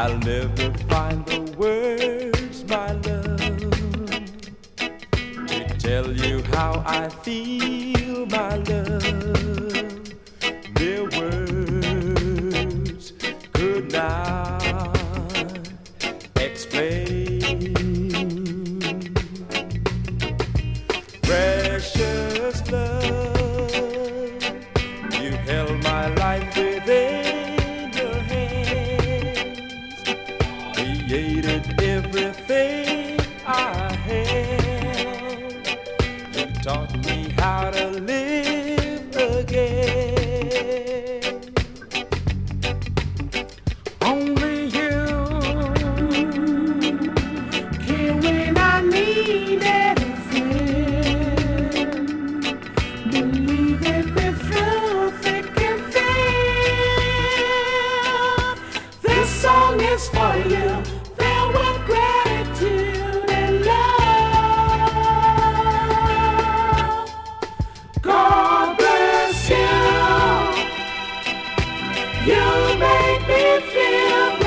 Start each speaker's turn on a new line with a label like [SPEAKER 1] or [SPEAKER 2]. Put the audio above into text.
[SPEAKER 1] I'll never find the words, my love, to tell you how I feel, my love. Mere words could not explain. Precious love, you held my life within your hands, created everything I had. You taught me how to live again. Only you came when I needed a friend, believing me through thick and thin. This song is for you, filled with gratitude and love. God bless you. You make me feel